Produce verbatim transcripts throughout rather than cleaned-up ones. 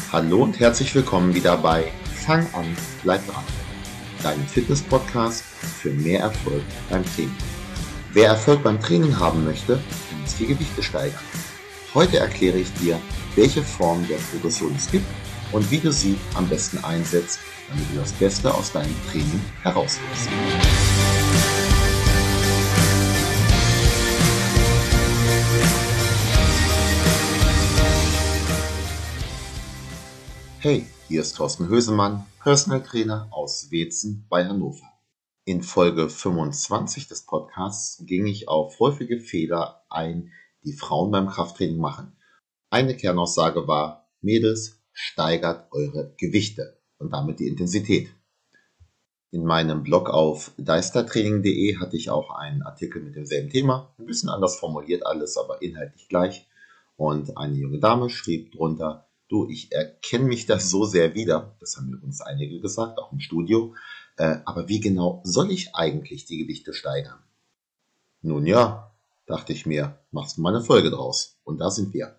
Hallo und herzlich willkommen wieder bei Fang an, bleib dran, deinem Fitness-Podcast für mehr Erfolg beim Training. Wer Erfolg beim Training haben möchte, muss die Gewichte steigern. Heute erkläre ich dir, welche Form der Progression es gibt und wie du sie am besten einsetzt, damit du das Beste aus deinem Training herausholst. Hey, hier ist Thorsten Hösemann, Personal Trainer aus Weetzen bei Hannover. In Folge fünfundzwanzig des Podcasts ging ich auf häufige Fehler ein, die Frauen beim Krafttraining machen. Eine Kernaussage war: Mädels, steigert eure Gewichte und damit die Intensität. In meinem Blog auf deistertraining punkt de hatte ich auch einen Artikel mit demselben Thema, ein bisschen anders formuliert alles, aber inhaltlich gleich. Und eine junge Dame schrieb drunter: Du, ich erkenne mich da so sehr wieder, das haben mir uns einige gesagt, auch im Studio, äh, aber wie genau soll ich eigentlich die Gewichte steigern? Nun ja, dachte ich mir, machst du mal eine Folge draus. Und da sind wir.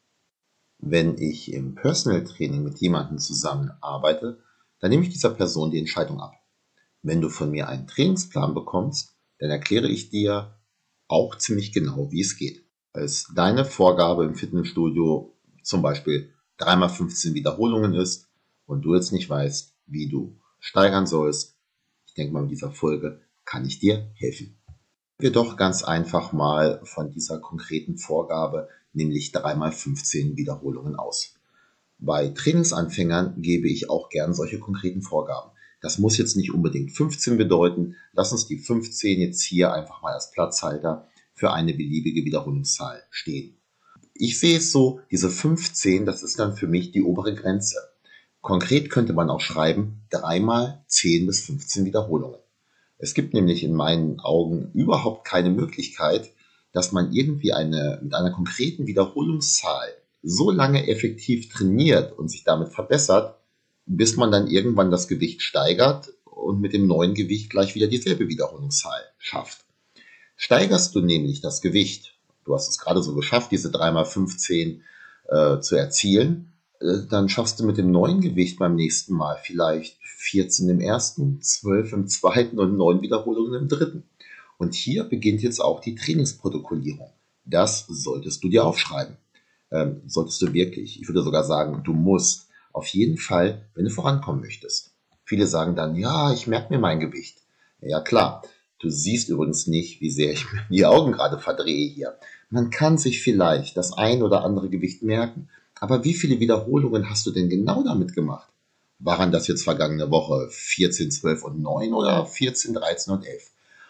Wenn ich im Personal Training mit jemandem zusammenarbeite, dann nehme ich dieser Person die Entscheidung ab. Wenn du von mir einen Trainingsplan bekommst, dann erkläre ich dir auch ziemlich genau, wie es geht. Als deine Vorgabe im Fitnessstudio zum Beispiel drei mal fünfzehn Wiederholungen ist und du jetzt nicht weißt, wie du steigern sollst, ich denke mal, mit dieser Folge kann ich dir helfen. Wir doch ganz einfach mal von dieser konkreten Vorgabe, nämlich drei mal fünfzehn Wiederholungen aus. Bei Trainingsanfängern gebe ich auch gern solche konkreten Vorgaben. Das muss jetzt nicht unbedingt fünfzehn bedeuten. Lass uns die fünfzehn jetzt hier einfach mal als Platzhalter für eine beliebige Wiederholungszahl stehen. Ich sehe es so, diese fünfzehn, das ist dann für mich die obere Grenze. Konkret könnte man auch schreiben, dreimal zehn bis fünfzehn Wiederholungen. Es gibt nämlich in meinen Augen überhaupt keine Möglichkeit, dass man irgendwie eine, mit einer konkreten Wiederholungszahl so lange effektiv trainiert und sich damit verbessert, bis man dann irgendwann das Gewicht steigert und mit dem neuen Gewicht gleich wieder dieselbe Wiederholungszahl schafft. Steigerst du nämlich das Gewicht, du hast es gerade so geschafft, diese drei mal fünfzehn äh, zu erzielen, äh, dann schaffst du mit dem neuen Gewicht beim nächsten Mal vielleicht vierzehn im ersten, zwölf im zweiten und neun Wiederholungen im dritten. Und hier beginnt jetzt auch die Trainingsprotokollierung. Das solltest du dir aufschreiben. Ähm, solltest du wirklich, ich würde sogar sagen, du musst auf jeden Fall, wenn du vorankommen möchtest. Viele sagen dann, ja, ich merke mir mein Gewicht. Ja klar. Du siehst übrigens nicht, wie sehr ich mir die Augen gerade verdrehe hier. Man kann sich vielleicht das ein oder andere Gewicht merken, aber wie viele Wiederholungen hast du denn genau damit gemacht? Waren das jetzt vergangene Woche vierzehn, zwölf und neun oder vierzehn, dreizehn und elf?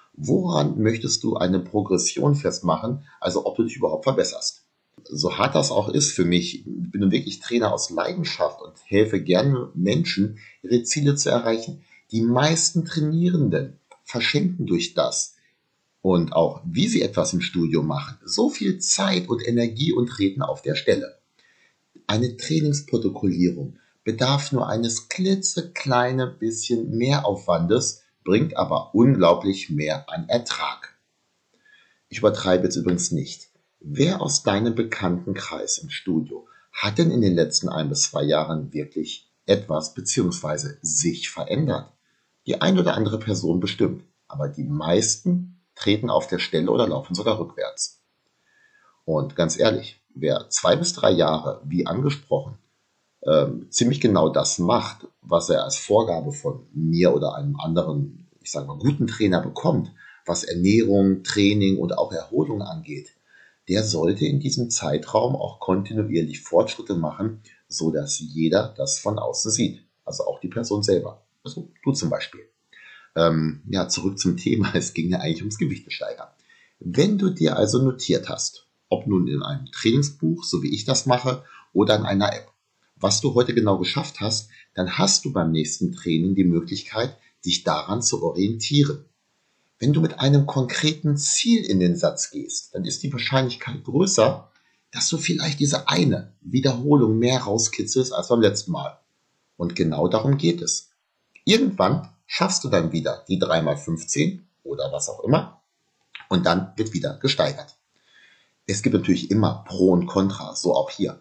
Woran möchtest du eine Progression festmachen, also ob du dich überhaupt verbesserst? So hart das auch ist für mich, ich bin nun wirklich Trainer aus Leidenschaft und helfe gerne Menschen, ihre Ziele zu erreichen. Die meisten Trainierenden verschenken durch das und auch wie sie etwas im Studio machen, so viel Zeit und Energie und treten auf der Stelle. Eine Trainingsprotokollierung bedarf nur eines klitzekleinen bisschen Mehraufwandes, bringt aber unglaublich mehr an Ertrag. Ich übertreibe jetzt übrigens nicht. Wer aus deinem Bekanntenkreis im Studio hat denn in den letzten ein bis zwei Jahren wirklich etwas bzw. sich verändert? Die ein oder andere Person bestimmt, aber die meisten treten auf der Stelle oder laufen sogar rückwärts. Und ganz ehrlich, wer zwei bis drei Jahre, wie angesprochen, ähm, ziemlich genau das macht, was er als Vorgabe von mir oder einem anderen, ich sage mal, guten Trainer bekommt, was Ernährung, Training und auch Erholung angeht, der sollte in diesem Zeitraum auch kontinuierlich Fortschritte machen, so dass jeder das von außen sieht, also auch die Person selber. Also du zum Beispiel. Ähm, ja, zurück zum Thema. Es ging ja eigentlich ums Gewichtesteigern. Wenn du dir also notiert hast, ob nun in einem Trainingsbuch, so wie ich das mache, oder in einer App, was du heute genau geschafft hast, dann hast du beim nächsten Training die Möglichkeit, dich daran zu orientieren. Wenn du mit einem konkreten Ziel in den Satz gehst, dann ist die Wahrscheinlichkeit größer, dass du vielleicht diese eine Wiederholung mehr rauskitzelst als beim letzten Mal. Und genau darum geht es. Irgendwann schaffst du dann wieder die drei mal fünfzehn oder was auch immer und dann wird wieder gesteigert. Es gibt natürlich immer Pro und Contra, so auch hier.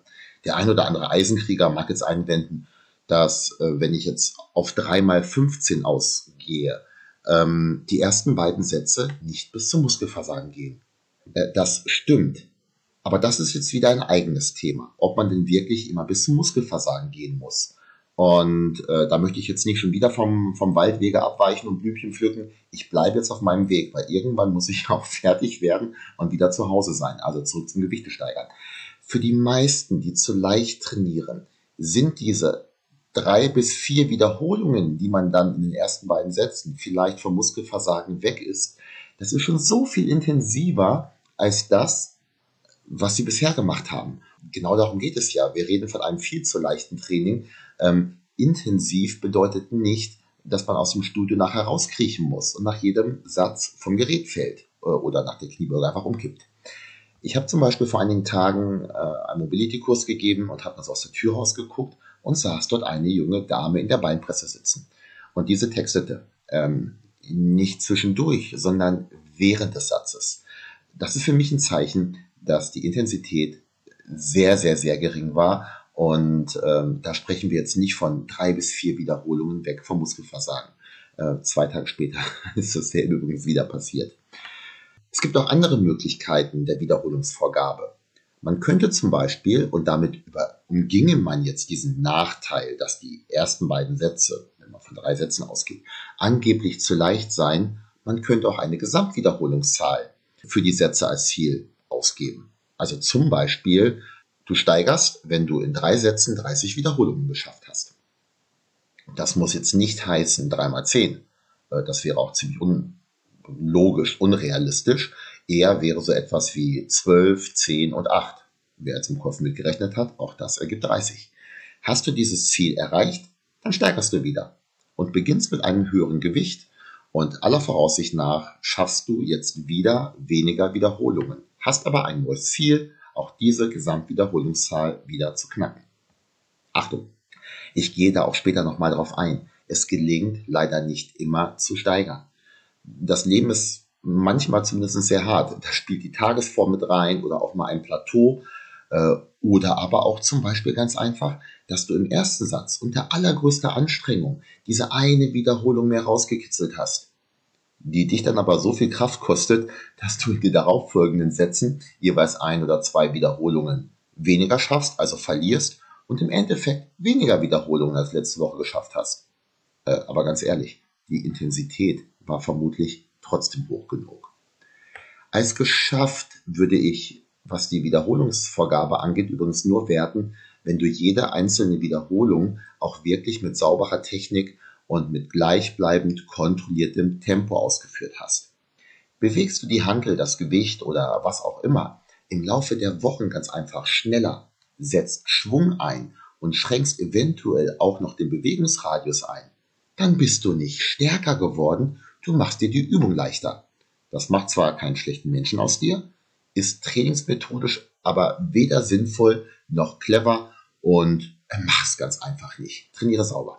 Der ein oder andere Eisenkrieger mag jetzt einwenden, dass äh, wenn ich jetzt auf drei mal fünfzehn ausgehe, ähm, die ersten beiden Sätze nicht bis zum Muskelversagen gehen. Äh, das stimmt. Aber das ist jetzt wieder ein eigenes Thema, ob man denn wirklich immer bis zum Muskelversagen gehen muss. Und äh, da möchte ich jetzt nicht schon wieder vom, vom Waldwege abweichen und Blümchen pflücken. Ich bleibe jetzt auf meinem Weg, weil irgendwann muss ich auch fertig werden und wieder zu Hause sein, also zurück zum Gewichte steigern. Für die meisten, die zu leicht trainieren, sind diese drei bis vier Wiederholungen, die man dann in den ersten beiden Sätzen vielleicht vom Muskelversagen weg ist, das ist schon so viel intensiver als das, was sie bisher gemacht haben. Genau darum geht es ja. Wir reden von einem viel zu leichten Training. Ähm, intensiv bedeutet nicht, dass man aus dem Studio nachher rauskriechen muss und nach jedem Satz vom Gerät fällt äh, oder nach der Kniebeuge einfach umkippt. Ich habe zum Beispiel vor einigen Tagen äh, einen Mobility-Kurs gegeben und habe also aus der Tür rausgeguckt und saß dort eine junge Dame in der Beinpresse sitzen. Und diese textete ähm, nicht zwischendurch, sondern während des Satzes. Das ist für mich ein Zeichen, dass die Intensität sehr, sehr, sehr gering war. Und ähm, da sprechen wir jetzt nicht von drei bis vier Wiederholungen weg vom Muskelversagen. Äh, zwei Tage später ist dasselbe übrigens wieder passiert. Es gibt auch andere Möglichkeiten der Wiederholungsvorgabe. Man könnte zum Beispiel, und damit über, umginge man jetzt diesen Nachteil, dass die ersten beiden Sätze, wenn man von drei Sätzen ausgeht, angeblich zu leicht seien, man könnte auch eine Gesamtwiederholungszahl für die Sätze als Ziel ausgeben. Also zum Beispiel, du steigerst, wenn du in drei Sätzen dreißig Wiederholungen geschafft hast. Das muss jetzt nicht heißen drei mal zehn. Das wäre auch ziemlich unlogisch, unrealistisch. Eher wäre so etwas wie zwölf, zehn und acht. Wer jetzt im Kopf mitgerechnet hat, auch das ergibt dreißig. Hast du dieses Ziel erreicht, dann steigerst du wieder und beginnst mit einem höheren Gewicht. Und aller Voraussicht nach schaffst du jetzt wieder weniger Wiederholungen. Hast aber ein neues Ziel, auch diese Gesamtwiederholungszahl wieder zu knacken. Achtung, ich gehe da auch später nochmal drauf ein. Es gelingt leider nicht immer zu steigern. Das Leben ist manchmal zumindest sehr hart. Da spielt die Tagesform mit rein oder auch mal ein Plateau. Äh, oder aber auch zum Beispiel ganz einfach, dass du im ersten Satz unter allergrößter Anstrengung diese eine Wiederholung mehr rausgekitzelt hast, die dich dann aber so viel Kraft kostet, dass du in den darauffolgenden Sätzen jeweils ein oder zwei Wiederholungen weniger schaffst, also verlierst und im Endeffekt weniger Wiederholungen als letzte Woche geschafft hast. Äh, aber ganz ehrlich, die Intensität war vermutlich trotzdem hoch genug. Als geschafft würde ich, was die Wiederholungsvorgabe angeht, übrigens nur werten, wenn du jede einzelne Wiederholung auch wirklich mit sauberer Technik und mit gleichbleibend kontrolliertem Tempo ausgeführt hast. Bewegst du die Hantel, das Gewicht oder was auch immer im Laufe der Wochen ganz einfach schneller, setzt Schwung ein und schränkst eventuell auch noch den Bewegungsradius ein, dann bist du nicht stärker geworden, du machst dir die Übung leichter. Das macht zwar keinen schlechten Menschen aus dir, ist trainingsmethodisch aber weder sinnvoll noch clever und mach es ganz einfach nicht. Trainiere sauber.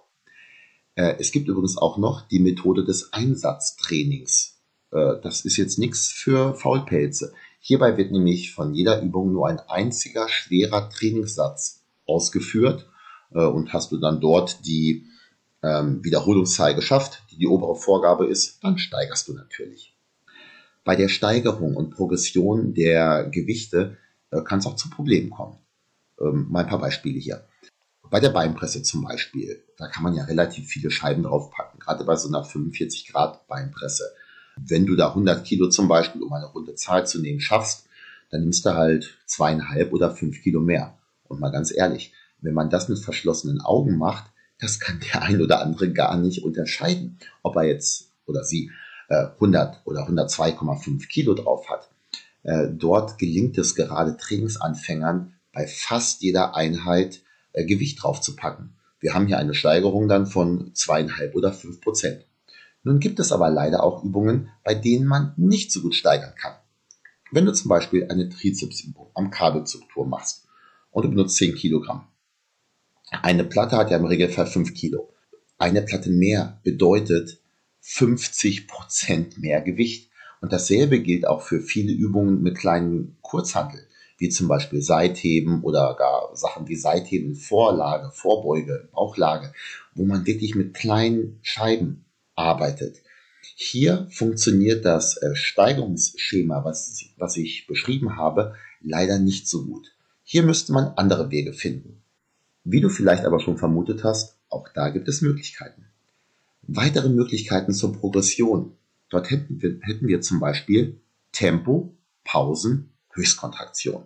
Es gibt übrigens auch noch die Methode des Einsatztrainings. Das ist jetzt nichts für Faulpelze. Hierbei wird nämlich von jeder Übung nur ein einziger schwerer Trainingssatz ausgeführt und hast du dann dort die Wiederholungszahl geschafft, die die obere Vorgabe ist, dann steigerst du natürlich. Bei der Steigerung und Progression der Gewichte kann es auch zu Problemen kommen. Mal ein paar Beispiele hier. Bei der Beinpresse zum Beispiel, da kann man ja relativ viele Scheiben draufpacken, gerade bei so einer fünfundvierzig Grad Beinpresse. Wenn du da hundert Kilo zum Beispiel, um eine runde Zahl zu nehmen, schaffst, dann nimmst du halt zweieinhalb oder fünf Kilo mehr. Und mal ganz ehrlich, wenn man das mit verschlossenen Augen macht, das kann der ein oder andere gar nicht unterscheiden, ob er jetzt oder sie äh, hundert oder hundertzwei Komma fünf Kilo drauf hat. Äh, dort gelingt es gerade Trainingsanfängern bei fast jeder Einheit äh, Gewicht drauf zu packen. Wir haben hier eine Steigerung dann von zweieinhalb oder fünf Prozent. Nun gibt es aber leider auch Übungen, bei denen man nicht so gut steigern kann. Wenn du zum Beispiel eine Trizepsübung am Kabelzugturm machst und du benutzt zehn Kilogramm. Eine Platte hat ja im Regelfall fünf Kilo. Eine Platte mehr bedeutet fünfzig Prozent mehr Gewicht. Und dasselbe gilt auch für viele Übungen mit kleinen Kurzhanteln. wie zum Beispiel Seitheben oder gar Sachen wie Seitheben, Vorlage, Vorbeuge, Bauchlage, wo man wirklich mit kleinen Scheiben arbeitet. Hier funktioniert das äh, Steigerungsschema, was, was ich beschrieben habe, leider nicht so gut. Hier müsste man andere Wege finden. Wie du vielleicht aber schon vermutet hast, auch da gibt es Möglichkeiten. Weitere Möglichkeiten zur Progression. Dort hätten wir, hätten wir zum Beispiel Tempo, Pausen, Höchstkontraktion.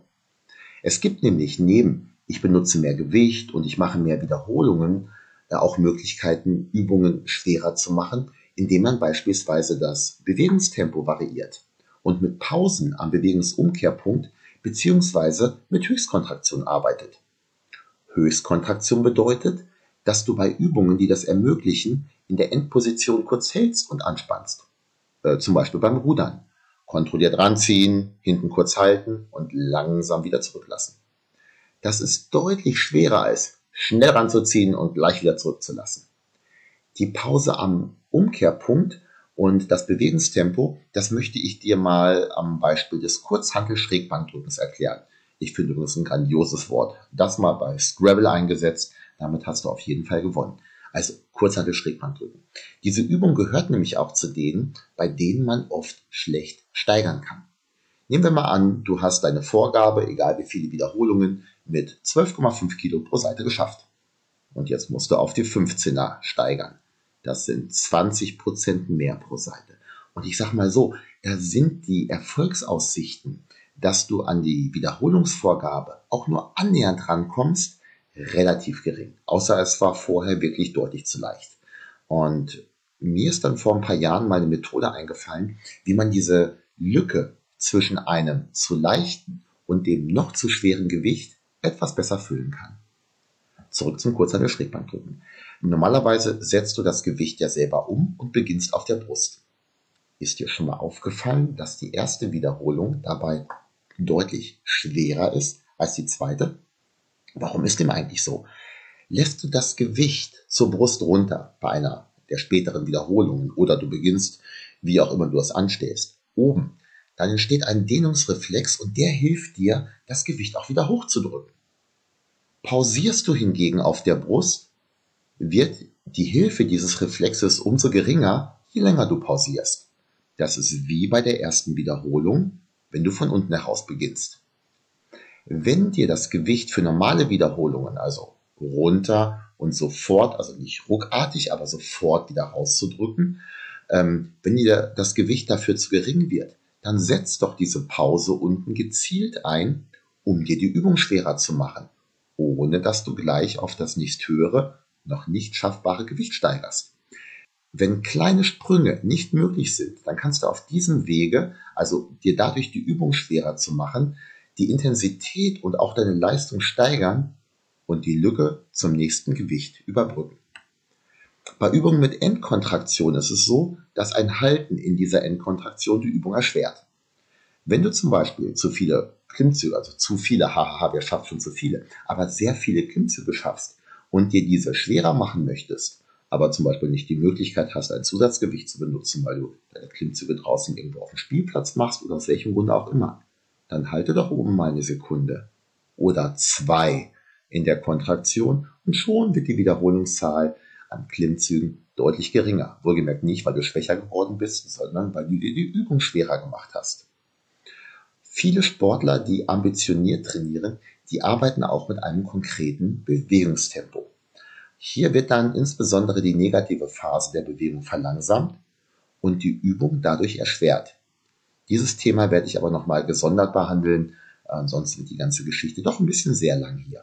Es gibt nämlich neben ich benutze mehr Gewicht und ich mache mehr Wiederholungen äh, auch Möglichkeiten, Übungen schwerer zu machen, indem man beispielsweise das Bewegungstempo variiert und mit Pausen am Bewegungsumkehrpunkt bzw. mit Höchstkontraktion arbeitet. Höchstkontraktion bedeutet, dass du bei Übungen, die das ermöglichen, in der Endposition kurz hältst und anspannst. Äh, zum Beispiel beim Rudern. Kontrolliert ranziehen, hinten kurz halten und langsam wieder zurücklassen. Das ist deutlich schwerer als schnell ranzuziehen und gleich wieder zurückzulassen. Die Pause am Umkehrpunkt und das Bewegungstempo, das möchte ich dir mal am Beispiel des Kurzhantel-Schrägbankdrückens erklären. Ich finde übrigens ein grandioses Wort. Das mal bei Scrabble eingesetzt, damit hast du auf jeden Fall gewonnen. Also Kurzhantel-Schrägbankdrücken. Diese Übung gehört nämlich auch zu denen, bei denen man oft schlecht steigern kann. Nehmen wir mal an, du hast deine Vorgabe, egal wie viele Wiederholungen, mit zwölf Komma fünf Kilo pro Seite geschafft. Und jetzt musst du auf die fünfzehner steigern. Das sind zwanzig Prozent mehr pro Seite. Und ich sag mal so, da sind die Erfolgsaussichten, dass du an die Wiederholungsvorgabe auch nur annähernd rankommst, relativ gering. Außer es war vorher wirklich deutlich zu leicht. Und mir ist dann vor ein paar Jahren mal eine Methode eingefallen, wie man diese Lücke zwischen einem zu leichten und dem noch zu schweren Gewicht etwas besser füllen kann. Zurück zum Kurzhantel-Schrägbankdrücken. Normalerweise setzt du das Gewicht ja selber um und beginnst auf der Brust. Ist dir schon mal aufgefallen, dass die erste Wiederholung dabei deutlich schwerer ist als die zweite? Warum ist dem eigentlich so? Lässt du das Gewicht zur Brust runter bei einer der späteren Wiederholungen oder du beginnst, wie auch immer du es anstellst, oben, dann entsteht ein Dehnungsreflex und der hilft dir, das Gewicht auch wieder hochzudrücken. Pausierst du hingegen auf der Brust, wird die Hilfe dieses Reflexes umso geringer, je länger du pausierst. Das ist wie bei der ersten Wiederholung, wenn du von unten heraus beginnst. Wenn dir das Gewicht für normale Wiederholungen, also runter und sofort, also nicht ruckartig, aber sofort wieder rauszudrücken, ähm, wenn dir das Gewicht dafür zu gering wird, dann setz doch diese Pause unten gezielt ein, um dir die Übung schwerer zu machen, ohne dass du gleich auf das nächsthöhere, noch nicht schaffbare Gewicht steigerst. Wenn kleine Sprünge nicht möglich sind, dann kannst du auf diesem Wege, also dir dadurch die Übung schwerer zu machen, die Intensität und auch deine Leistung steigern und die Lücke zum nächsten Gewicht überbrücken. Bei Übungen mit Endkontraktion ist es so, dass ein Halten in dieser Endkontraktion die Übung erschwert. Wenn du zum Beispiel zu viele Klimmzüge, also zu viele, hahaha, wer schafft schon zu viele, aber sehr viele Klimmzüge schaffst und dir diese schwerer machen möchtest, aber zum Beispiel nicht die Möglichkeit hast, ein Zusatzgewicht zu benutzen, weil du deine Klimmzüge draußen irgendwo auf dem Spielplatz machst oder aus welchem Grunde auch immer, dann halte doch oben mal eine Sekunde oder zwei in der Kontraktion und schon wird die Wiederholungszahl an Klimmzügen deutlich geringer. Wohlgemerkt nicht, weil du schwächer geworden bist, sondern weil du dir die Übung schwerer gemacht hast. Viele Sportler, die ambitioniert trainieren, die arbeiten auch mit einem konkreten Bewegungstempo. Hier wird dann insbesondere die negative Phase der Bewegung verlangsamt und die Übung dadurch erschwert. Dieses Thema werde ich aber nochmal gesondert behandeln, ansonsten wird die ganze Geschichte doch ein bisschen sehr lang hier.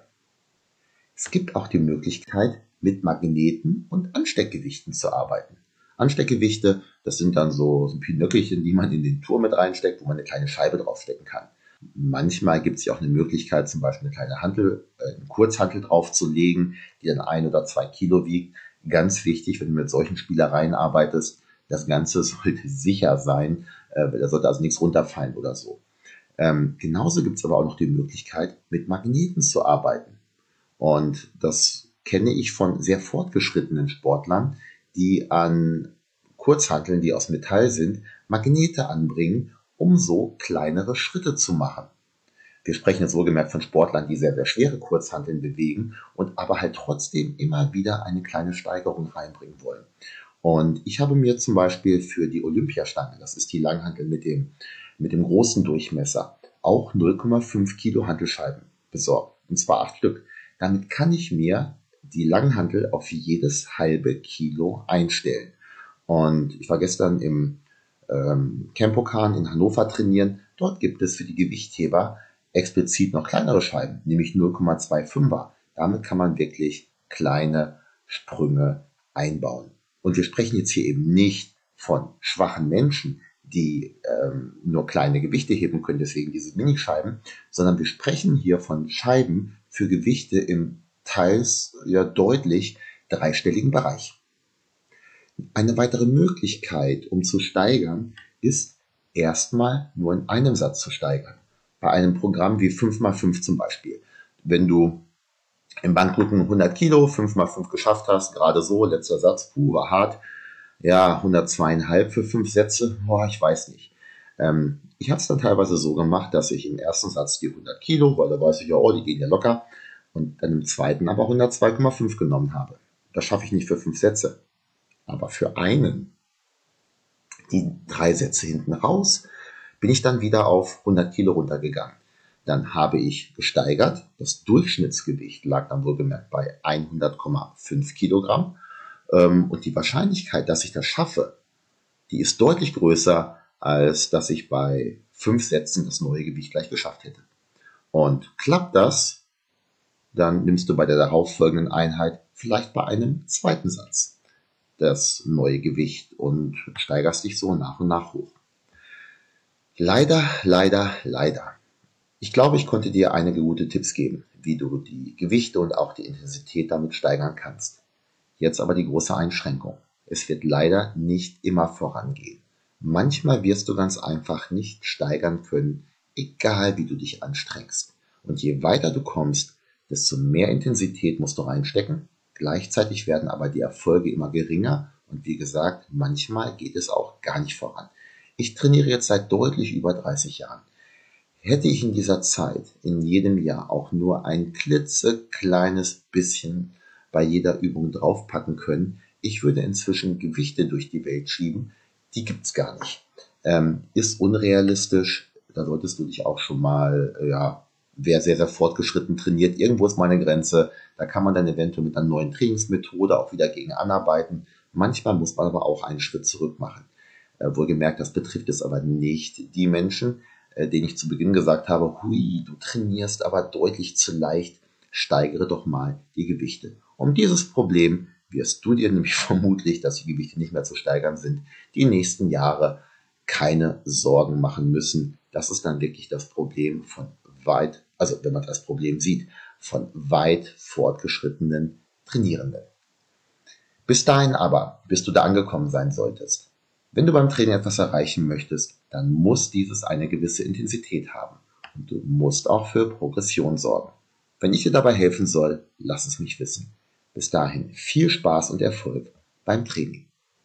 Es gibt auch die Möglichkeit, mit Magneten und Ansteckgewichten zu arbeiten. Ansteckgewichte, das sind dann so, so Pinöckelchen, die man in den Turm mit reinsteckt, wo man eine kleine Scheibe draufstecken kann. Manchmal gibt es ja auch eine Möglichkeit, zum Beispiel eine kleine Hantel, äh, eine Kurzhantel draufzulegen, die dann ein oder zwei Kilo wiegt. Ganz wichtig, wenn du mit solchen Spielereien arbeitest, das Ganze sollte sicher sein, äh, da sollte also nichts runterfallen oder so. Ähm, genauso gibt es aber auch noch die Möglichkeit, mit Magneten zu arbeiten. Und das kenne ich von sehr fortgeschrittenen Sportlern, die an Kurzhanteln, die aus Metall sind, Magnete anbringen, um so kleinere Schritte zu machen. Wir sprechen jetzt wohlgemerkt von Sportlern, die sehr, sehr schwere Kurzhanteln bewegen und aber halt trotzdem immer wieder eine kleine Steigerung reinbringen wollen. Und ich habe mir zum Beispiel für die Olympiastange, das ist die Langhantel mit dem, mit dem großen Durchmesser, auch null Komma fünf Kilo Hantelscheiben besorgt. Und zwar acht Stück. Damit kann ich mir die Langhantel auf jedes halbe Kilo einstellen. Und ich war gestern im ähm, Campokan in Hannover trainieren. Dort gibt es für die Gewichtheber explizit noch kleinere Scheiben, nämlich null Komma fünfundzwanziger. Damit kann man wirklich kleine Sprünge einbauen. Und wir sprechen jetzt hier eben nicht von schwachen Menschen, die ähm, nur kleine Gewichte heben können, deswegen diese Minischeiben, sondern wir sprechen hier von Scheiben für Gewichte im teils ja deutlich dreistelligen Bereich. Eine weitere Möglichkeit, um zu steigern, ist erstmal nur in einem Satz zu steigern. Bei einem Programm wie fünf mal fünf zum Beispiel. Wenn du im Bankdrücken hundert Kilo, fünf mal fünf geschafft hast, gerade so, letzter Satz, puh, war hart. Ja, hundertzwei Komma fünf für fünf Sätze, boah, ich weiß nicht. Ähm, ich habe es dann teilweise so gemacht, dass ich im ersten Satz die hundert Kilo, weil da weiß ich ja, oh, die gehen ja locker, und dann im zweiten aber hundertzwei Komma fünf genommen habe. Das schaffe ich nicht für fünf Sätze. Aber für einen, die drei Sätze hinten raus, bin ich dann wieder auf hundert Kilo runtergegangen. Dann habe ich gesteigert. Das Durchschnittsgewicht lag dann wohlgemerkt bei hundert Komma fünf Kilogramm. Und die Wahrscheinlichkeit, dass ich das schaffe, die ist deutlich größer, als dass ich bei fünf Sätzen das neue Gewicht gleich geschafft hätte. Und klappt das, dann nimmst du bei der darauffolgenden Einheit vielleicht bei einem zweiten Satz das neue Gewicht und steigerst dich so nach und nach hoch. Leider, leider, leider. Ich glaube, ich konnte dir einige gute Tipps geben, wie du die Gewichte und auch die Intensität damit steigern kannst. Jetzt aber die große Einschränkung. Es wird leider nicht immer vorangehen. Manchmal wirst du ganz einfach nicht steigern können, egal wie du dich anstrengst. Und je weiter du kommst, desto mehr Intensität musst du reinstecken. Gleichzeitig werden aber die Erfolge immer geringer und wie gesagt, manchmal geht es auch gar nicht voran. Ich trainiere jetzt seit deutlich über dreißig Jahren. Hätte ich in dieser Zeit, in jedem Jahr auch nur ein klitzekleines bisschen bei jeder Übung draufpacken können, ich würde inzwischen Gewichte durch die Welt schieben, die gibt's gar nicht. Ähm, ist unrealistisch, da solltest du dich auch schon mal, ja, wer sehr, sehr fortgeschritten trainiert, irgendwo ist meine Grenze, da kann man dann eventuell mit einer neuen Trainingsmethode auch wieder gegen anarbeiten. Manchmal muss man aber auch einen Schritt zurück machen. Äh, wohlgemerkt, das betrifft es aber nicht die Menschen, äh, denen ich zu Beginn gesagt habe, hui, du trainierst aber deutlich zu leicht, steigere doch mal die Gewichte. Um dieses Problem wirst du dir nämlich vermutlich, dass die Gewichte nicht mehr zu steigern sind, die nächsten Jahre keine Sorgen machen müssen. Das ist dann wirklich das Problem von weit, also wenn man das Problem sieht, von weit fortgeschrittenen Trainierenden. Bis dahin aber, bis du da angekommen sein solltest. Wenn du beim Training etwas erreichen möchtest, dann muss dieses eine gewisse Intensität haben. Und du musst auch für Progression sorgen. Wenn ich dir dabei helfen soll, lass es mich wissen. Bis dahin viel Spaß und Erfolg beim Training.